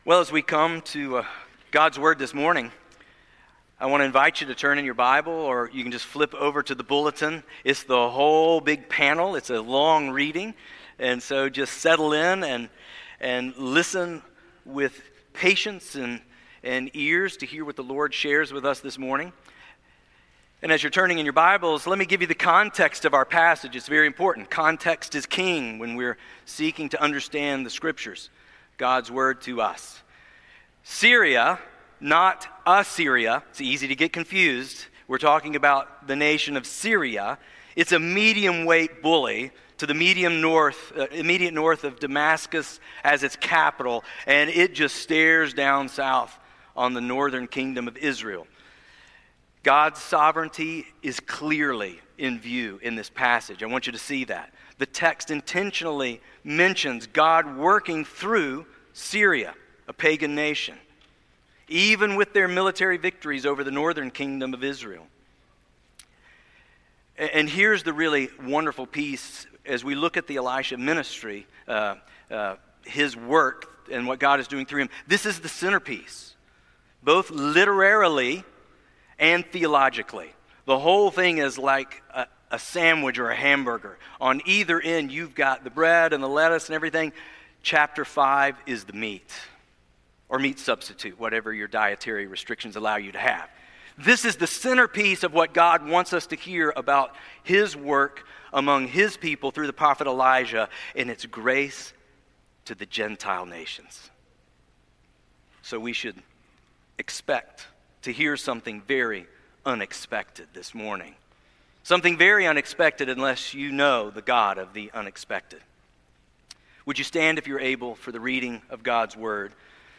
Well, as we come to God's Word this morning, I want to invite you to turn in your Bible, or you can just flip over to the bulletin. It's the whole big panel. It's a long reading, and so just settle in and listen with patience and ears to hear what the Lord shares with us this morning. And as you're turning in your Bibles, let me give you the context of our passage. It's very important. Context is king when we're seeking to understand the Scriptures, God's Word to us. Syria, not Assyria. It's easy to get confused. We're talking about the nation of Syria. It's a medium-weight bully to the immediate north of Damascus as its capital, and it just stares down south on the northern kingdom of Israel. God's sovereignty is clearly in view in this passage. I want you to see that. The text intentionally mentions God working through Syria, a pagan nation, even with their military victories over the northern kingdom of Israel. And here's the really wonderful piece as we look at the Elisha ministry, his work and what God is doing through him. This is the centerpiece, both literarily and theologically. The whole thing is like a sandwich or a hamburger. On either end, you've got the bread and the lettuce and everything. Chapter 5 is the meat, or meat substitute, whatever your dietary restrictions allow you to have. This is the centerpiece of what God wants us to hear about his work among his people through the prophet Elijah, and its grace to the Gentile nations. So we should expect to hear something very unexpected this morning. Something very unexpected unless you know the God of the unexpected. Would you stand if you're able for the reading of God's Word?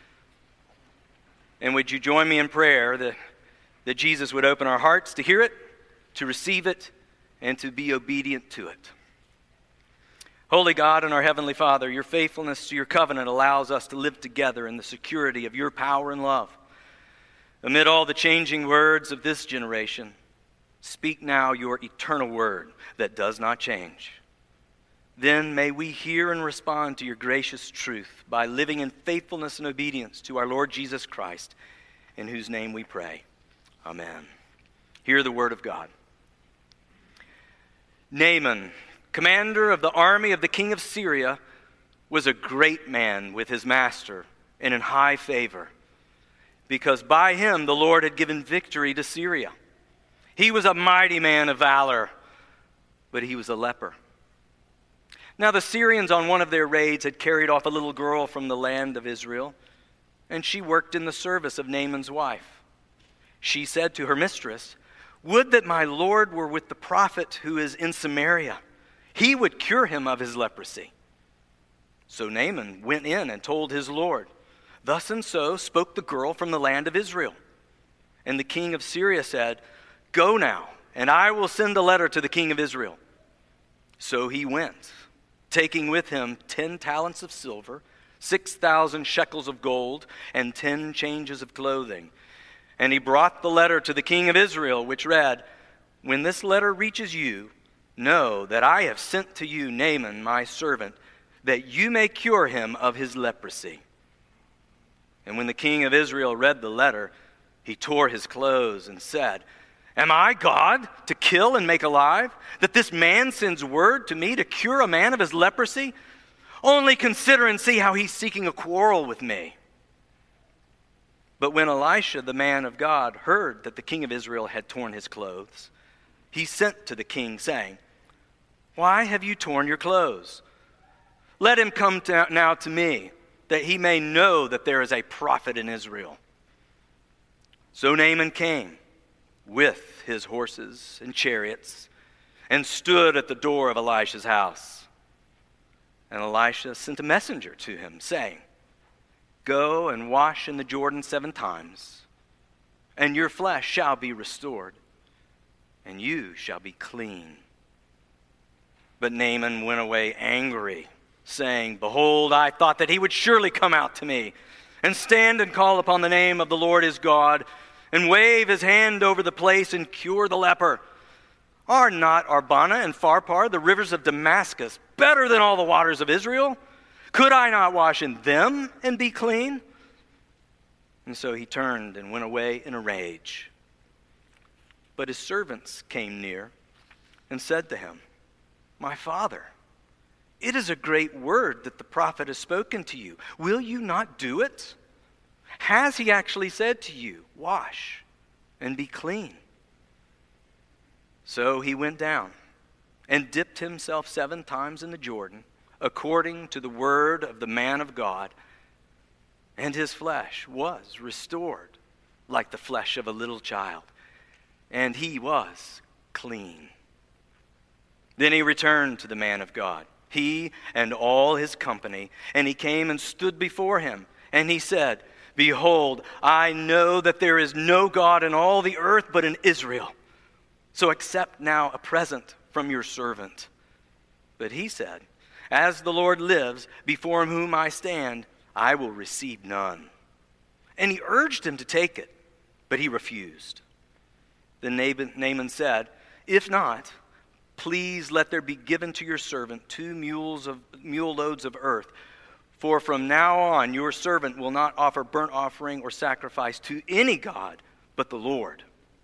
And would you join me in prayer that Jesus would open our hearts to hear it, to receive it, and to be obedient to it. Holy God and our Heavenly Father, your faithfulness to your covenant allows us to live together in the security of your power and love. Amid all the changing words of this generation, speak now your eternal word that does not change. Then may we hear and respond to your gracious truth by living in faithfulness and obedience to our Lord Jesus Christ, in whose name we pray. Amen. Hear the word of God. Naaman, commander of the army of the king of Syria, was a great man with his master and in high favor, because by him the Lord had given victory to Syria. He was a mighty man of valor, but he was a leper. Now the Syrians on one of their raids had carried off a little girl from the land of Israel, and she worked in the service of Naaman's wife. She said to her mistress, "Would that my Lord were with the prophet who is in Samaria. He would cure him of his leprosy." So Naaman went in and told his Lord. Thus and so spoke the girl from the land of Israel. And the king of Syria said, "Go now, and I will send a letter to the king of Israel." So he went, taking with him 10 talents of silver, 6,000 shekels of gold, and 10 changes of clothing. And he brought the letter to the king of Israel, which read, "When this letter reaches you, know that I have sent to you Naaman, my servant, that you may cure him of his leprosy." And when the king of Israel read the letter, he tore his clothes and said, "Am I God to kill and make alive, that this man sends word to me to cure a man of his leprosy? Only consider and see how he's seeking a quarrel with me." But when Elisha, the man of God, heard that the king of Israel had torn his clothes, he sent to the king, saying, "Why have you torn your clothes? Let him come now to me, that he may know that there is a prophet in Israel." So Naaman came with his horses and chariots and stood at the door of Elisha's house. And Elisha sent a messenger to him, saying, "Go and wash in the Jordan 7 times, and your flesh shall be restored, and you shall be clean." But Naaman went away angry, saying, "Behold, I thought that he would surely come out to me, and stand and call upon the name of the Lord his God, and wave his hand over the place and cure the leper. Are not Abana and Pharpar, the rivers of Damascus, better than all the waters of Israel? Could I not wash in them and be clean?" And so he turned and went away in a rage. But his servants came near and said to him, "My father, it is a great word that the prophet has spoken to you. Will you not do it? Has he actually said to you, 'Wash and be clean'?" So he went down and dipped himself 7 times in the Jordan, according to the word of the man of God, and his flesh was restored like the flesh of a little child, and he was clean. Then he returned to the man of God, he and all his company, and he came and stood before him, and he said, "Behold, I know that there is no God in all the earth but in Israel. So accept now a present from your servant." But he said, "As the Lord lives, before whom I stand, I will receive none." And he urged him to take it, but he refused. Then Naaman said, "If not, please let there be given to your servant 2 mule loads of earth. For from now on your servant will not offer burnt offering or sacrifice to any god but the Lord.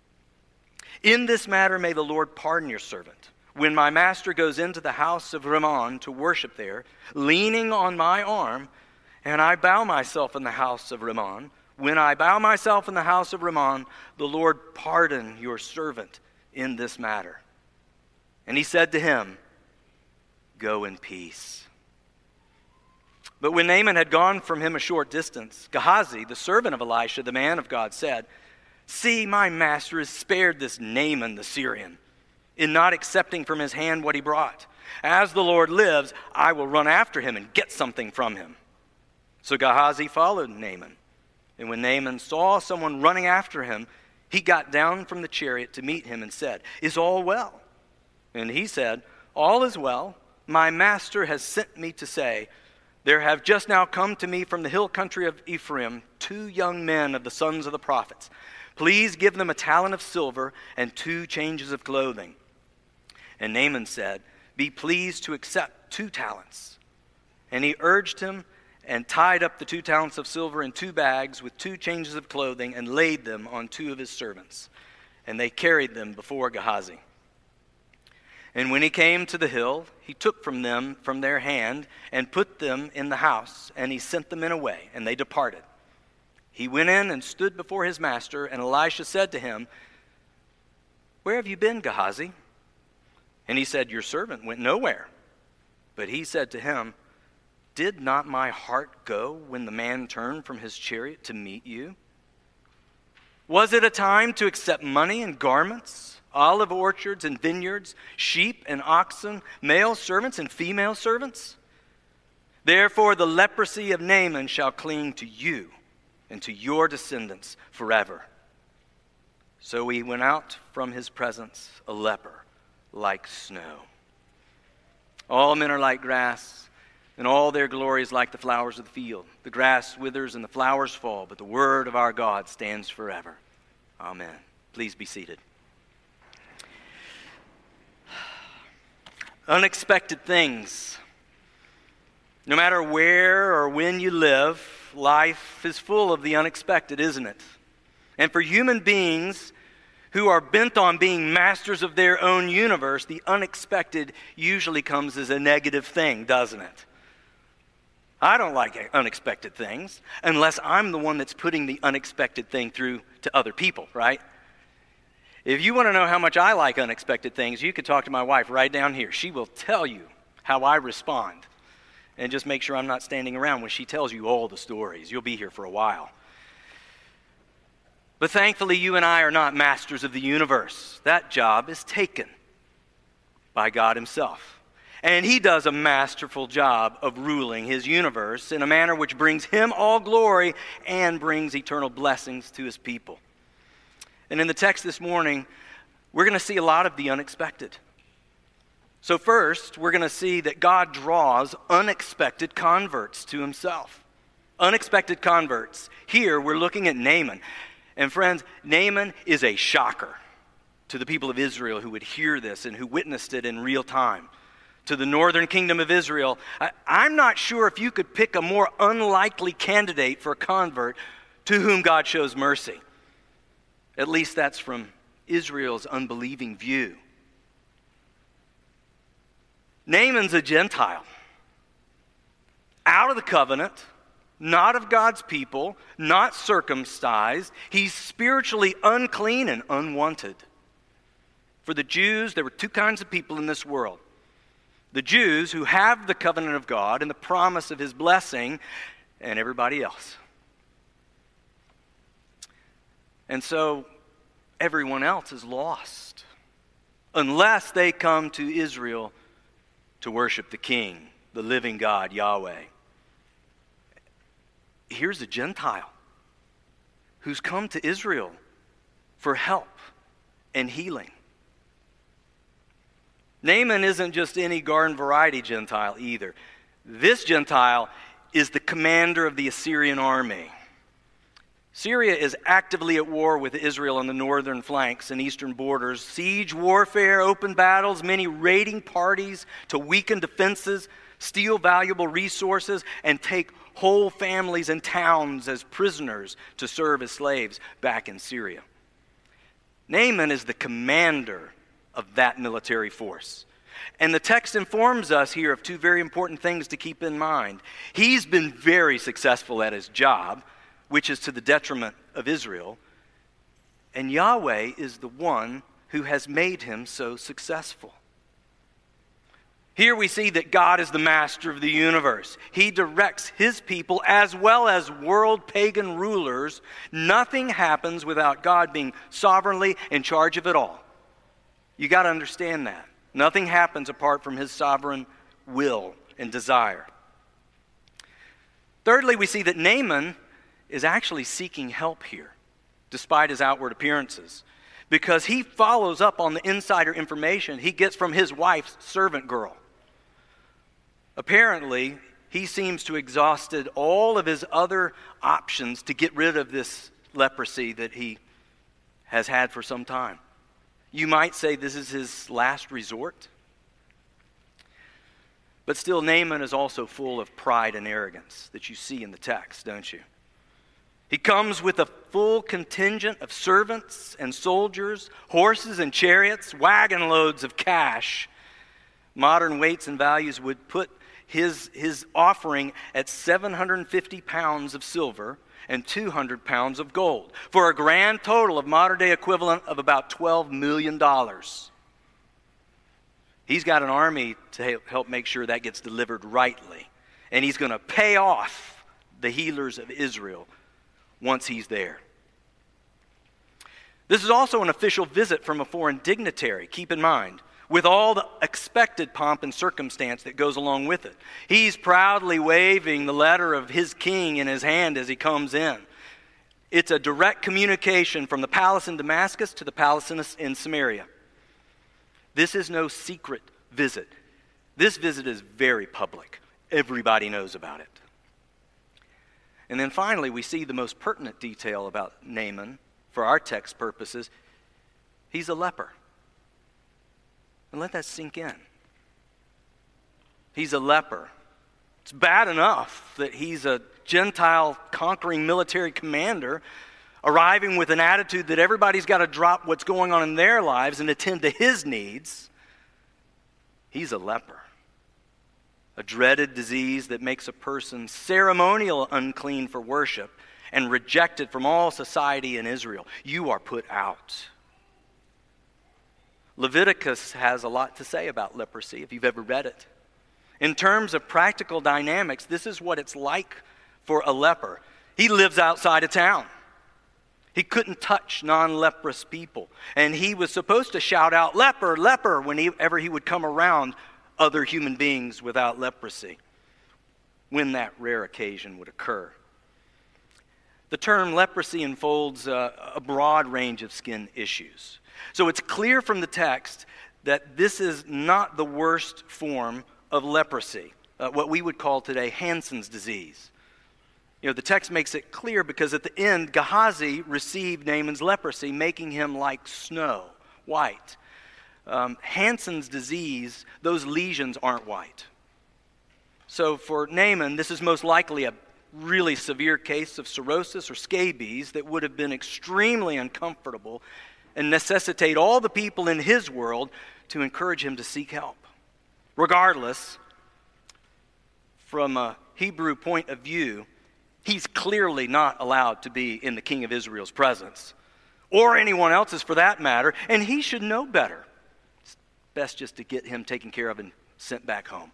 In this matter may the Lord pardon your servant. When my master goes into the house of Rimmon to worship there, leaning on my arm, and I bow myself in the house of Rimmon, when I bow myself in the house of Rimmon, the Lord pardon your servant in this matter." And he said to him, "Go in peace." But when Naaman had gone from him a short distance, Gehazi, the servant of Elisha, the man of God, said, "See, my master has spared this Naaman the Syrian, in not accepting from his hand what he brought. As the Lord lives, I will run after him and get something from him." So Gehazi followed Naaman. And when Naaman saw someone running after him, he got down from the chariot to meet him and said, "Is all well?" And he said, "All is well. My master has sent me to say, there have just now come to me from the hill country of Ephraim 2 young men of the sons of the prophets. Please give them a talent of silver and 2 changes of clothing." And Naaman said, "Be pleased to accept 2 talents. And he urged him and tied up the 2 talents of silver in 2 bags with 2 changes of clothing and laid them on 2 of his servants. And they carried them before Gehazi. And when he came to the hill, he took from them from their hand and put them in the house, and he sent them in away, and they departed. He went in and stood before his master, and Elisha said to him, "Where have you been, Gehazi?" And he said, "Your servant went nowhere." But he said to him, "Did not my heart go when the man turned from his chariot to meet you? Was it a time to accept money and garments, olive orchards and vineyards, sheep and oxen, male servants and female servants? Therefore the leprosy of Naaman shall cling to you and to your descendants forever." So he went out from his presence a leper like snow. All men are like grass, and all their glory is like the flowers of the field. The grass withers and the flowers fall, but the word of our God stands forever. Amen. Please be seated. Unexpected things. No matter where or when you live, life is full of the unexpected, isn't it? And for human beings who are bent on being masters of their own universe, the unexpected usually comes as a negative thing, doesn't it? I don't like unexpected things unless I'm the one that's putting the unexpected thing through to other people, right? If you want to know how much I like unexpected things, you could talk to my wife right down here. She will tell you how I respond. And just make sure I'm not standing around when she tells you all the stories. You'll be here for a while. But thankfully, you and I are not masters of the universe. That job is taken by God himself. And he does a masterful job of ruling his universe in a manner which brings him all glory and brings eternal blessings to his people. And in the text this morning, we're going to see a lot of the unexpected. So first, we're going to see that God draws unexpected converts to himself. Unexpected converts. Here, we're looking at Naaman. And friends, Naaman is a shocker to the people of Israel who would hear this and who witnessed it in real time. To the northern kingdom of Israel, I'm not sure if you could pick a more unlikely candidate for a convert to whom God shows mercy. At least that's from Israel's unbelieving view. Naaman's a Gentile, out of the covenant, not of God's people, not circumcised. He's spiritually unclean and unwanted. For the Jews, there were two kinds of people in this world. The Jews who have the covenant of God and the promise of his blessing, and everybody else. And so everyone else is lost unless they come to Israel to worship the King, the living God, Yahweh. Here's a Gentile who's come to Israel for help and healing. Naaman isn't just any garden variety Gentile either. This Gentile is the commander of the Assyrian army. Syria is actively at war with Israel on the northern flanks and eastern borders. Siege warfare, open battles, many raiding parties to weaken defenses, steal valuable resources, and take whole families and towns as prisoners to serve as slaves back in Syria. Naaman is the commander of that military force. And the text informs us here of two very important things to keep in mind. He's been very successful at his job, which is to the detriment of Israel. And Yahweh is the one who has made him so successful. Here we see that God is the master of the universe. He directs his people as well as world pagan rulers. Nothing happens without God being sovereignly in charge of it all. You got to understand that. Nothing happens apart from his sovereign will and desire. Thirdly, we see that Naaman is actually seeking help here, despite his outward appearances, because he follows up on the insider information he gets from his wife's servant girl. Apparently, he seems to have exhausted all of his other options to get rid of this leprosy that he has had for some time. You might say this is his last resort. But still, Naaman is also full of pride and arrogance that you see in the text, don't you? He comes with a full contingent of servants and soldiers, horses and chariots, wagon loads of cash. Modern weights and values would put his offering at 750 pounds of silver and 200 pounds of gold, for a grand total of modern-day equivalent of about $12 million. He's got an army to help make sure that gets delivered rightly, and he's going to pay off the healers of Israel once he's there. This is also an official visit from a foreign dignitary, keep in mind, with all the expected pomp and circumstance that goes along with it. He's proudly waving the letter of his king in his hand as he comes in. It's a direct communication from the palace in Damascus to the palace in Samaria. This is no secret visit. This visit is very public. Everybody knows about it. And then finally, we see the most pertinent detail about Naaman, for our text purposes. He's a leper. And let that sink in. He's a leper. It's bad enough that he's a Gentile conquering military commander, arriving with an attitude that everybody's got to drop what's going on in their lives and attend to his needs. He's a leper. A dreaded disease that makes a person ceremonial unclean for worship and rejected from all society in Israel. You are put out. Leviticus has a lot to say about leprosy, if you've ever read it. In terms of practical dynamics, this is what it's like for a leper. He lives outside of town. He couldn't touch non-leprous people. And he was supposed to shout out, "Leper, leper," whenever he would come around other human beings without leprosy, when that rare occasion would occur. The term leprosy enfolds a broad range of skin issues. So it's clear from the text that this is not the worst form of leprosy, what we would call today Hansen's disease. You know, the text makes it clear because at the end, Gehazi received Naaman's leprosy, making him like snow, white. Hansen's disease, those lesions aren't white. So for Naaman, this is most likely a really severe case of cirrhosis or scabies that would have been extremely uncomfortable and necessitate all the people in his world to encourage him to seek help. Regardless, from a Hebrew point of view, he's clearly not allowed to be in the king of Israel's presence, or anyone else's for that matter, and he should know better. It's best just to get him taken care of and sent back home.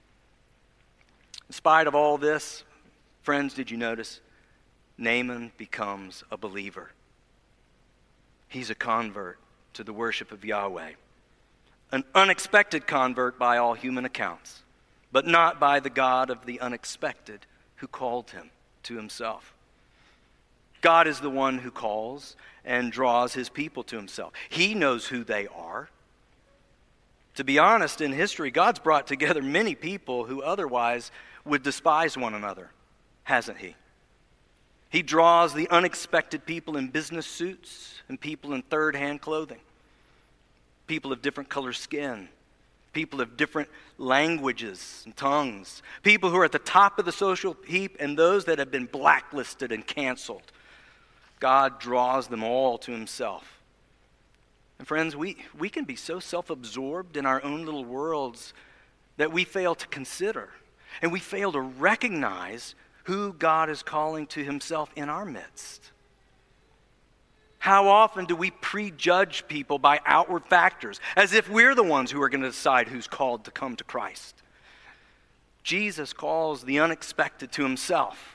In spite of all this, friends, did you notice? Naaman becomes a believer. He's a convert to the worship of Yahweh. An unexpected convert by all human accounts, but not by the God of the unexpected who called him to himself. God is the one who calls and draws his people to himself. He knows who they are. To be honest, in history, God's brought together many people who otherwise would despise one another, hasn't he? He draws the unexpected people in business suits and people in third-hand clothing, people of different color skin, people of different languages and tongues, people who are at the top of the social heap and those that have been blacklisted and canceled. God draws them all to himself. And friends, we can be so self-absorbed in our own little worlds that we fail to consider and we fail to recognize who God is calling to himself in our midst. How often do we prejudge people by outward factors, as if we're the ones who are going to decide who's called to come to Christ? Jesus calls the unexpected to himself,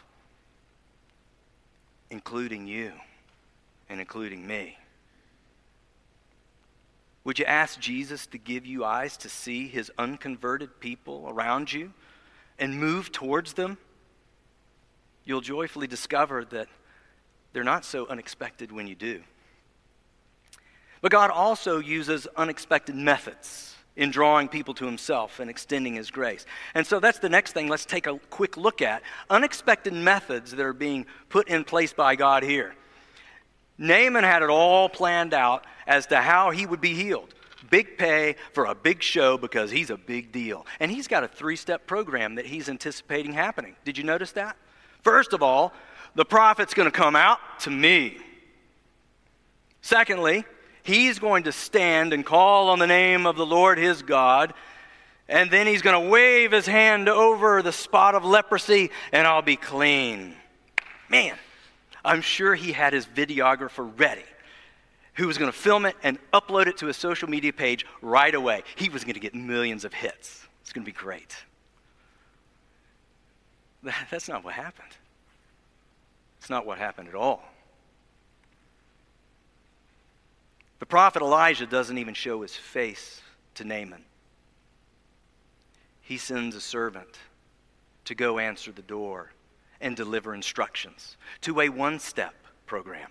including you and including me. Would you ask Jesus to give you eyes to see his unconverted people around you and move towards them? You'll joyfully discover that they're not so unexpected when you do. But God also uses unexpected methods in drawing people to himself and extending his grace. And so that's the next thing let's take a quick look at. Unexpected methods that are being put in place by God here. Naaman had it all planned out as to how he would be healed. Big pay for a big show because he's a big deal. And he's got a 3-step program that he's anticipating happening. Did you notice that? First of all, the prophet's going to come out to me. Secondly, he's going to stand and call on the name of the Lord his God, and then he's going to wave his hand over the spot of leprosy, and I'll be clean. Man, I'm sure he had his videographer ready, who was going to film it and upload it to a social media page right away. He was going to get millions of hits. It's going to be great. That's not what happened. It's not what happened at all. The prophet Elijah doesn't even show his face to Naaman. He sends a servant to go answer the door and deliver instructions to a 1-step program.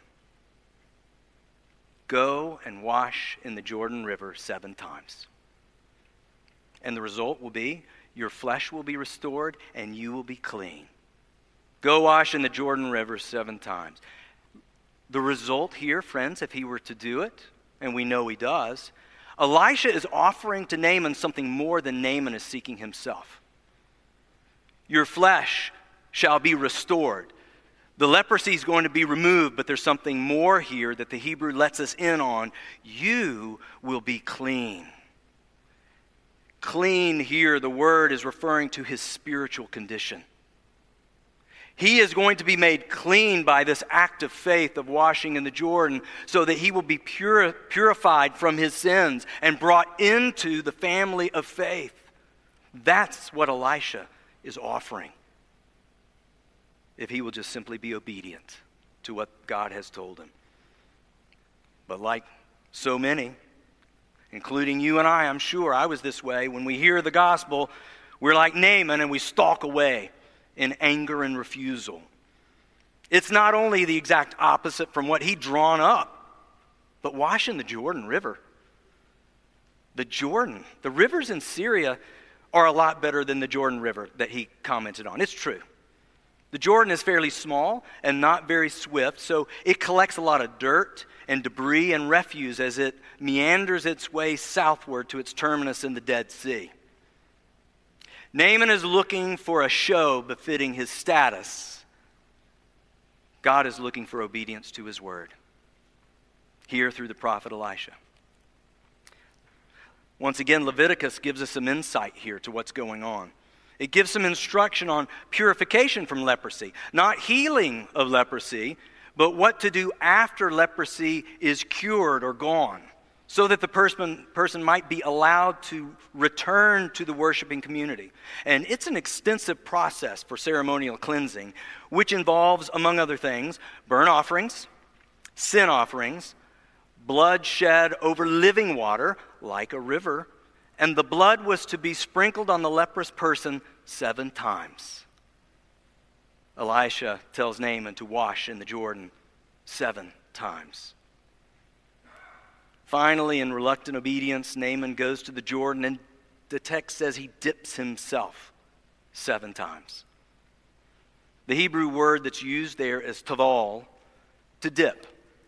Go and wash in the Jordan River 7 times. And the result will be your flesh will be restored and you will be clean. Go wash in the Jordan River 7 times. The result here, friends, if he were to do it, and we know he does, Elisha is offering to Naaman something more than Naaman is seeking himself. Your flesh shall be restored. The leprosy is going to be removed, but there's something more here that the Hebrew lets us in on. You will be clean. Clean here, the word is referring to his spiritual condition. He is going to be made clean by this act of faith of washing in the Jordan so that he will be purified from his sins and brought into the family of faith. That's what Elisha is offering, if he will just simply be obedient to what God has told him. But like so many, including you and I'm sure I was this way, when we hear the gospel, we're like Naaman and we stalk away in anger and refusal. It's not only the exact opposite from what he'd drawn up, but wash in the Jordan River. The Jordan, the rivers in Syria are a lot better than the Jordan River that he commented on. It's true. The Jordan is fairly small and not very swift, so it collects a lot of dirt and debris and refuse as it meanders its way southward to its terminus in the Dead Sea. Naaman is looking for a show befitting his status God is looking for obedience to his word. Here through the prophet Elisha. Once again, Leviticus gives us some insight here to what's going on. It gives some instruction on purification from leprosy. Not healing of leprosy, but what to do after leprosy is cured or gone, so that the person might be allowed to return to the worshiping community. And it's an extensive process for ceremonial cleansing, which involves, among other things, burnt offerings, sin offerings, blood shed over living water, like a river, and the blood was to be sprinkled on the leprous person 7 times. Elisha tells Naaman to wash in the Jordan 7 times. Finally, in reluctant obedience, Naaman goes to the Jordan, and the text says he dips himself 7 times. The Hebrew word that's used there is taval, to dip.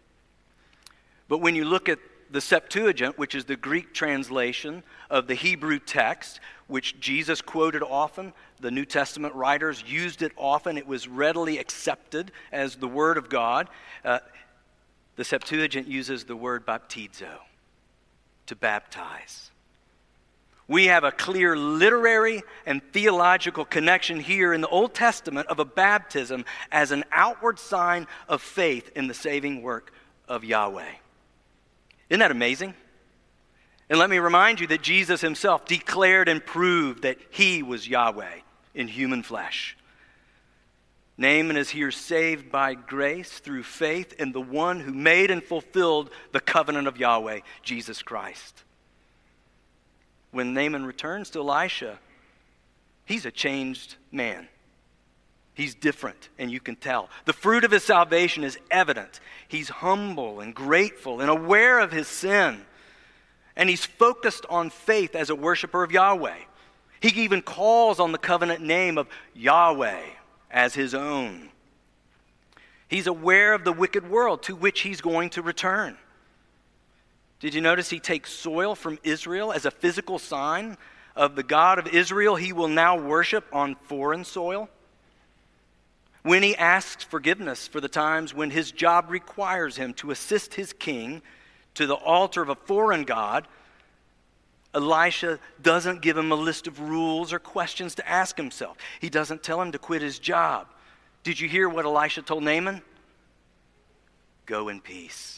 But when you look at the Septuagint, which is the Greek translation of the Hebrew text, which Jesus quoted often, the New Testament writers used it often, it was readily accepted as the Word of God. The Septuagint uses the word baptizo, to baptize. We have a clear literary and theological connection here in the Old Testament of a baptism as an outward sign of faith in the saving work of Yahweh. Isn't that amazing? And let me remind you that Jesus himself declared and proved that he was Yahweh in human flesh. Naaman is here saved by grace through faith in the one who made and fulfilled the covenant of Yahweh, Jesus Christ. When Naaman returns to Elisha, he's a changed man. He's different, and you can tell. The fruit of his salvation is evident. He's humble and grateful and aware of his sin. And he's focused on faith as a worshiper of Yahweh. He even calls on the covenant name of Yahweh as his own. He's aware of the wicked world to which he's going to return. Did you notice he takes soil from Israel as a physical sign of the God of Israel he will now worship on foreign soil? When he asks forgiveness for the times when his job requires him to assist his king to the altar of a foreign god, Elisha doesn't give him a list of rules or questions to ask himself. He doesn't tell him to quit his job. Did you hear what Elisha told Naaman? Go in peace.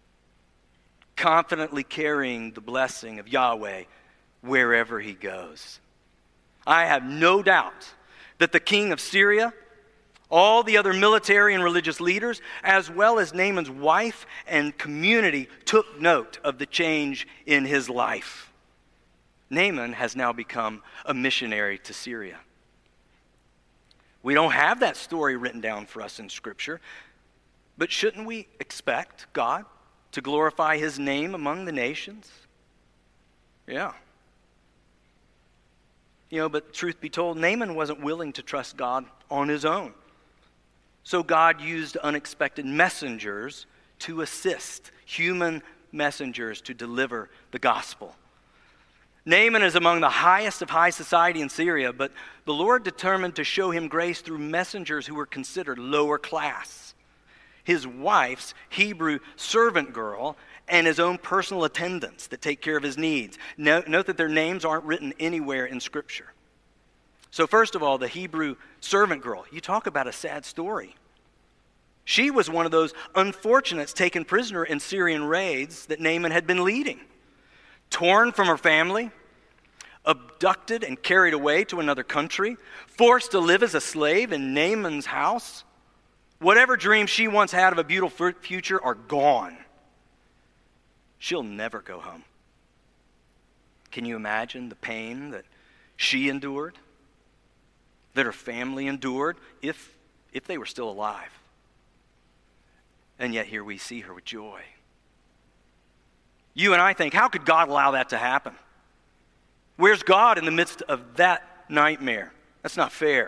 Confidently carrying the blessing of Yahweh wherever he goes. I have no doubt that the king of Syria, all the other military and religious leaders, as well as Naaman's wife and community, took note of the change in his life. Naaman has now become a missionary to Syria. We don't have that story written down for us in Scripture, but shouldn't we expect God to glorify his name among the nations? Yeah. But truth be told, Naaman wasn't willing to trust God on his own. So God used unexpected messengers to assist, human messengers to deliver the gospel. Naaman is among the highest of high society in Syria, but the Lord determined to show him grace through messengers who were considered lower class. His wife's Hebrew servant girl and his own personal attendants that take care of his needs. Note that their names aren't written anywhere in Scripture. So first of all, the Hebrew servant girl. You talk about a sad story. She was one of those unfortunates taken prisoner in Syrian raids that Naaman had been leading. Torn from her family, abducted and carried away to another country, forced to live as a slave in Naaman's house. Whatever dreams she once had of a beautiful future are gone. She'll never go home. Can you imagine the pain that she endured? That her family endured if they were still alive. And yet here we see her with joy. You and I think, how could God allow that to happen? Where's God in the midst of that nightmare? That's not fair.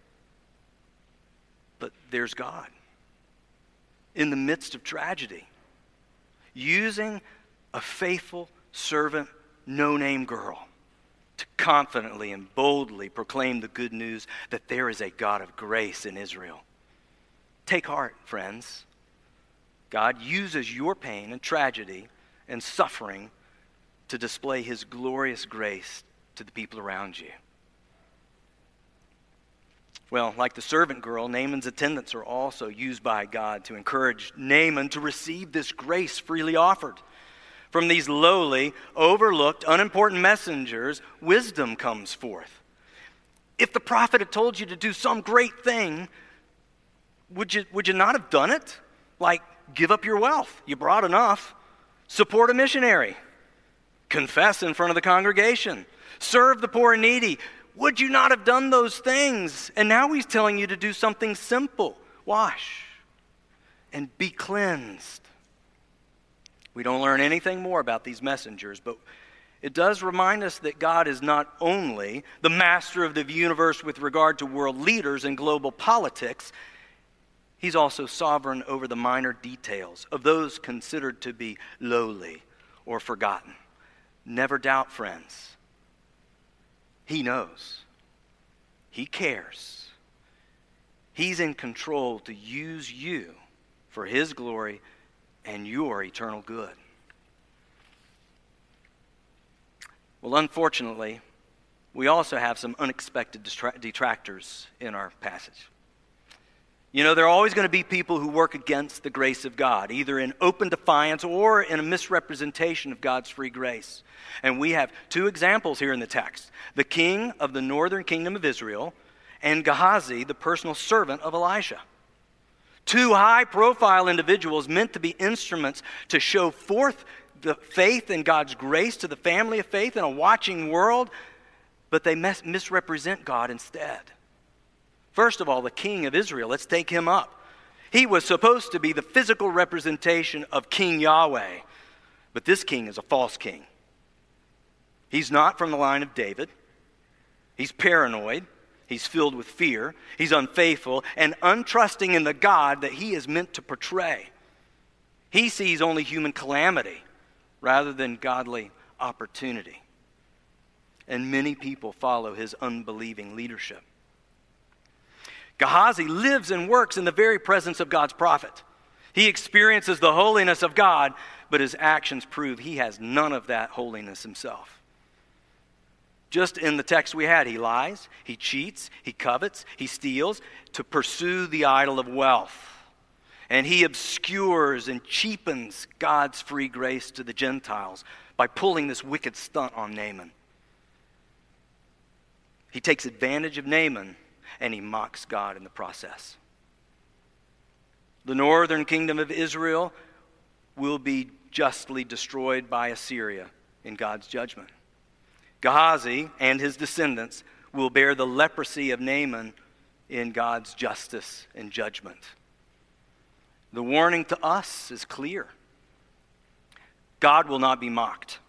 But there's God in the midst of tragedy, using a faithful servant, no-name girl to confidently and boldly proclaim the good news that there is a God of grace in Israel. Take heart, friends. God uses your pain and tragedy and suffering to display his glorious grace to the people around you. Well, like the servant girl, Naaman's attendants are also used by God to encourage Naaman to receive this grace freely offered. From these lowly, overlooked, unimportant messengers, wisdom comes forth. If the prophet had told you to do some great thing, would you not have done it? Like, give up your wealth. You brought enough. Support a missionary. Confess in front of the congregation. Serve the poor and needy. Would you not have done those things? And now he's telling you to do something simple. Wash and be cleansed. We don't learn anything more about these messengers, but it does remind us that God is not only the master of the universe with regard to world leaders and global politics, he's also sovereign over the minor details of those considered to be lowly or forgotten. Never doubt, friends. He knows. He cares. He's in control to use you for his glory and your eternal good. Well, unfortunately, we also have some unexpected detractors in our passage. You know, there are always going to be people who work against the grace of God, either in open defiance or in a misrepresentation of God's free grace. And we have two examples here in the text: the king of the northern kingdom of Israel and Gehazi, the personal servant of Elisha. Two high-profile individuals meant to be instruments to show forth the faith in God's grace to the family of faith in a watching world, but they misrepresent God instead. First of all, the king of Israel, let's take him up. He was supposed to be the physical representation of King Yahweh, but this king is a false king. He's not from the line of David. He's paranoid. He's filled with fear. He's unfaithful and untrusting in the God that he is meant to portray. He sees only human calamity rather than godly opportunity. And many people follow his unbelieving leadership. Gehazi lives and works in the very presence of God's prophet. He experiences the holiness of God, but his actions prove he has none of that holiness himself. Just in the text we had, he lies, he cheats, he covets, he steals to pursue the idol of wealth. And he obscures and cheapens God's free grace to the Gentiles by pulling this wicked stunt on Naaman. He takes advantage of Naaman and he mocks God in the process. The northern kingdom of Israel will be justly destroyed by Assyria in God's judgment. Gehazi and his descendants will bear the leprosy of Naaman in God's justice and judgment. The warning to us is clear. God will not be mocked.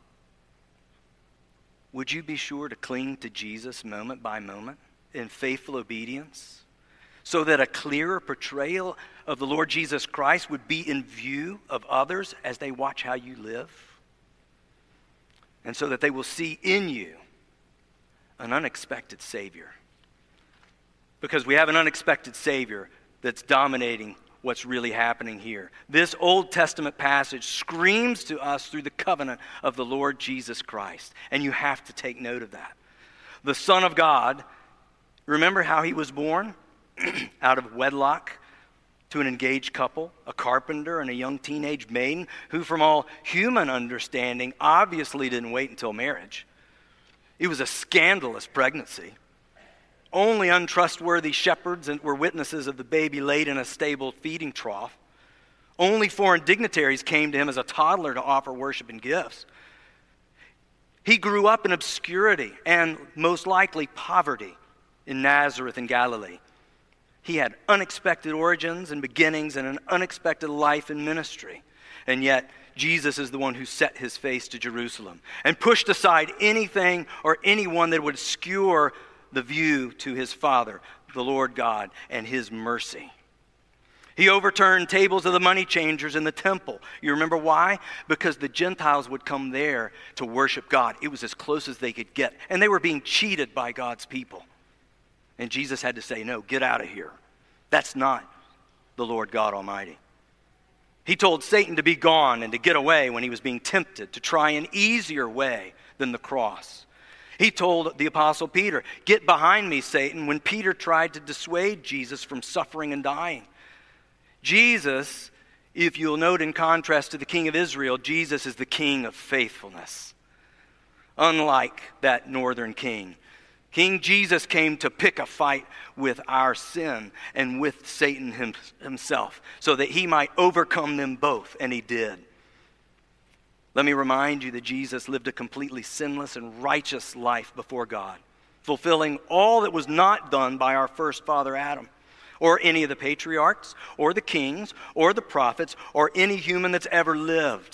Would you be sure to cling to Jesus moment by moment in faithful obedience so that a clearer portrayal of the Lord Jesus Christ would be in view of others as they watch how you live? And so that they will see in you an unexpected Savior. Because we have an unexpected Savior that's dominating what's really happening here. This Old Testament passage screams to us through the covenant of the Lord Jesus Christ. And you have to take note of that. The Son of God, remember how he was born? Out of wedlock to an engaged couple, a carpenter and a young teenage maiden who, from all human understanding, obviously didn't wait until marriage. It was a scandalous pregnancy. Only untrustworthy shepherds were witnesses of the baby laid in a stable feeding trough. Only foreign dignitaries came to him as a toddler to offer worship and gifts. He grew up in obscurity and most likely poverty in Nazareth in Galilee. He had unexpected origins and beginnings and an unexpected life and ministry. And yet, Jesus is the one who set his face to Jerusalem and pushed aside anything or anyone that would obscure the view to his Father, the Lord God, and his mercy. He overturned tables of the money changers in the temple. You remember why? Because the Gentiles would come there to worship God. It was as close as they could get. And they were being cheated by God's people. And Jesus had to say, no, get out of here. That's not the Lord God Almighty. He told Satan to be gone and to get away when he was being tempted to try an easier way than the cross. He told the Apostle Peter, "Get behind me, Satan," when Peter tried to dissuade Jesus from suffering and dying. Jesus, if you'll note in contrast to the king of Israel, Jesus is the king of faithfulness. Unlike that northern king, King Jesus came to pick a fight with our sin and with Satan himself so that he might overcome them both, and he did. Let me remind you that Jesus lived a completely sinless and righteous life before God, fulfilling all that was not done by our first father Adam, or any of the patriarchs, or the kings, or the prophets, or any human that's ever lived.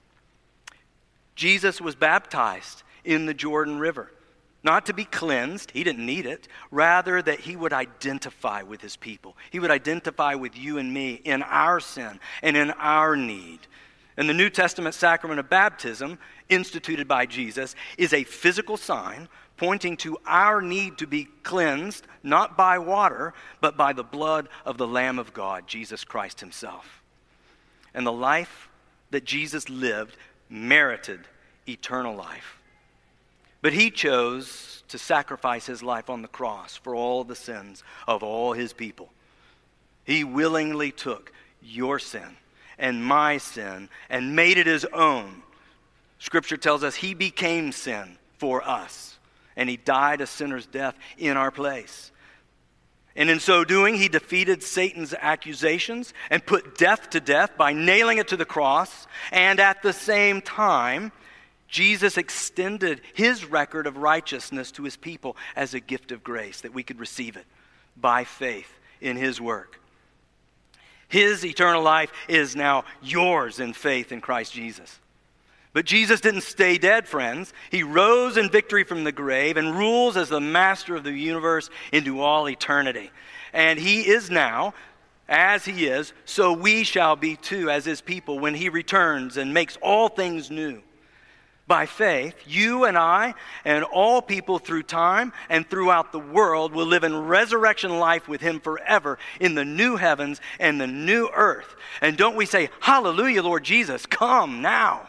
Jesus was baptized in the Jordan River, not to be cleansed, he didn't need it, rather that he would identify with his people. He would identify with you and me in our sin and in our need. And the New Testament sacrament of baptism, instituted by Jesus, is a physical sign pointing to our need to be cleansed, not by water, but by the blood of the Lamb of God, Jesus Christ himself. And the life that Jesus lived merited eternal life. But he chose to sacrifice his life on the cross for all the sins of all his people. He willingly took your sin and my sin and made it his own. Scripture tells us he became sin for us, and he died a sinner's death in our place. And in so doing, he defeated Satan's accusations and put death to death by nailing it to the cross. And at the same time, Jesus extended his record of righteousness to his people as a gift of grace, that we could receive it by faith in his work. His eternal life is now yours in faith in Christ Jesus. But Jesus didn't stay dead, friends. He rose in victory from the grave and rules as the master of the universe into all eternity. And he is now, as he is, so we shall be too as his people when he returns and makes all things new. By faith, you and I and all people through time and throughout the world will live in resurrection life with him forever in the new heavens and the new earth. And don't we say, "Hallelujah, Lord Jesus, come now."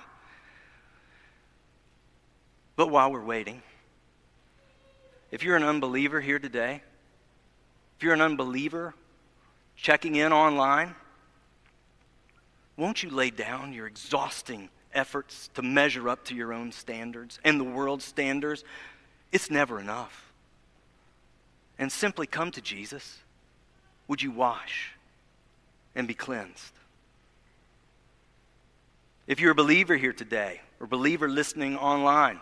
But while we're waiting, if you're an unbeliever here today, if you're an unbeliever checking in online, won't you lay down your exhausting efforts to measure up to your own standards and the world's standards? It's never enough. And simply come to Jesus. Would you wash and be cleansed? If you're a believer here today, or believer listening online,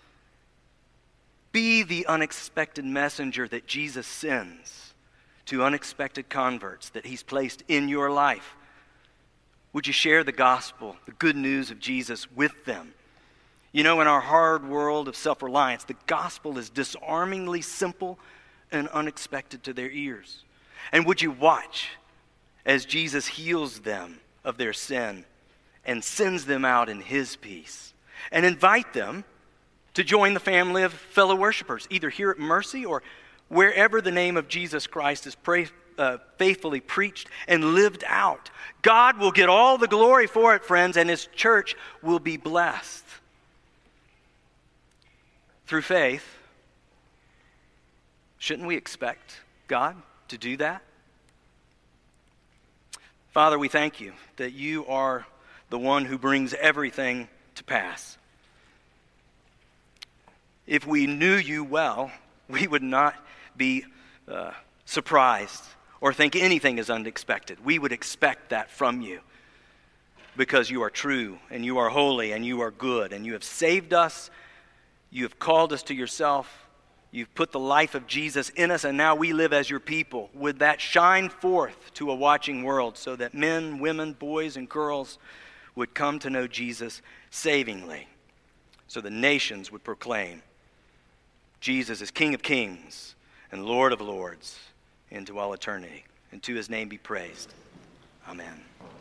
be the unexpected messenger that Jesus sends to unexpected converts that he's placed in your life. Would you share the gospel, the good news of Jesus with them? You know, in our hard world of self-reliance, the gospel is disarmingly simple and unexpected to their ears. And would you watch as Jesus heals them of their sin and sends them out in his peace, and invite them to join the family of fellow worshipers, either here at Mercy or wherever the name of Jesus Christ is faithfully preached and lived out. God will get all the glory for it, friends, and his church will be blessed. Through faith, shouldn't we expect God to do that? Father, we thank you that you are the one who brings everything to pass. If we knew you well, we would not be surprised or think anything is unexpected. We would expect that from you because you are true and you are holy and you are good and you have saved us. You have called us to yourself. You've put the life of Jesus in us, and now we live as your people. Would that shine forth to a watching world so that men, women, boys, and girls would come to know Jesus savingly, so the nations would proclaim Jesus is King of Kings and Lord of Lords into all eternity. And to his name be praised. Amen.